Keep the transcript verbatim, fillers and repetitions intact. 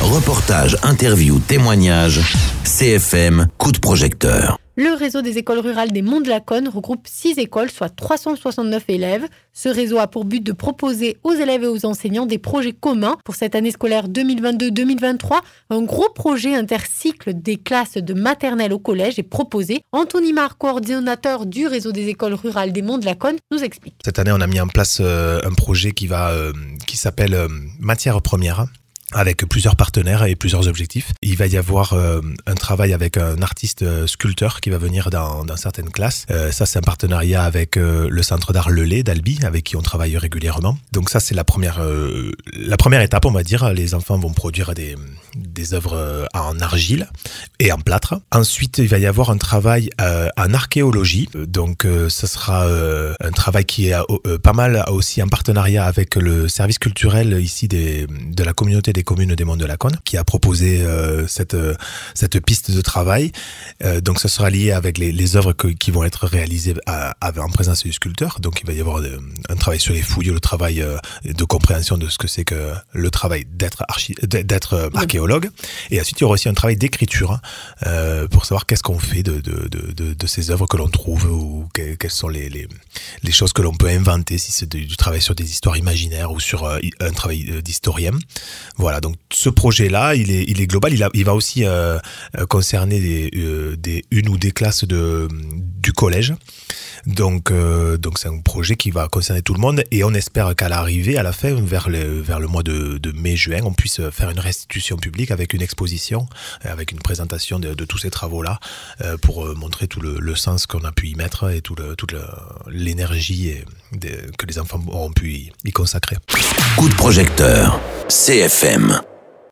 Reportages, interviews, témoignages, C F M, coup de projecteur. Le réseau des écoles rurales des Monts de Laconne regroupe six écoles, soit trois cent soixante-neuf élèves. Ce réseau a pour but de proposer aux élèves et aux enseignants des projets communs pour cette année scolaire deux mille vingt-deux deux mille vingt-trois. Un gros projet intercycle des classes de maternelle au collège est proposé. Anthony Marc, coordinateur du réseau des écoles rurales des Monts de Laconne, nous explique. Cette année, on a mis en place euh, un projet qui, va, euh, qui s'appelle euh, Matières premières, avec plusieurs partenaires et plusieurs objectifs. Il va y avoir euh, un travail avec un artiste euh, sculpteur qui va venir dans, dans certaines classes. Euh, ça, c'est un partenariat avec euh, le Centre d'art Le Lait d'Albi, avec qui on travaille régulièrement. Donc ça, c'est la première, euh, la première étape, on va dire. Les enfants vont produire des, des œuvres en argile et en plâtre. Ensuite, il va y avoir un travail euh, en archéologie. Donc euh, ça sera euh, un travail qui est euh, pas mal aussi en partenariat avec le service culturel ici des, de la communauté des des communes des Monts de Laconne, qui a proposé euh, cette, euh, cette piste de travail. Euh, donc, ça sera lié avec les, les œuvres que, qui vont être réalisées à, à, en présence du sculpteur. Donc, il va y avoir de, un travail sur les fouilles, le travail euh, de compréhension de ce que c'est que le travail d'être, archi, d'être archéologue. Et ensuite, il y aura aussi un travail d'écriture euh, pour savoir qu'est-ce qu'on fait de, de, de, de, de ces œuvres que l'on trouve ou que, quelles sont les, les, les choses que l'on peut inventer, si c'est du, du travail sur des histoires imaginaires ou sur euh, un travail d'historien. Voilà. Voilà, donc ce projet-là, il est, il est global. Il, a, il va aussi euh, concerner des, euh, des, une ou des classes de, du collège. Donc, euh, donc c'est un projet qui va concerner tout le monde et on espère qu'à l'arrivée, à la fin, vers le, vers le mois de, de mai-juin, on puisse faire une restitution publique avec une exposition, avec une présentation de, de tous ces travaux-là euh, pour montrer tout le, le sens qu'on a pu y mettre et tout le, toute le, l'énergie et de, que les enfants auront pu y, y consacrer. Coup de projecteur, C F M.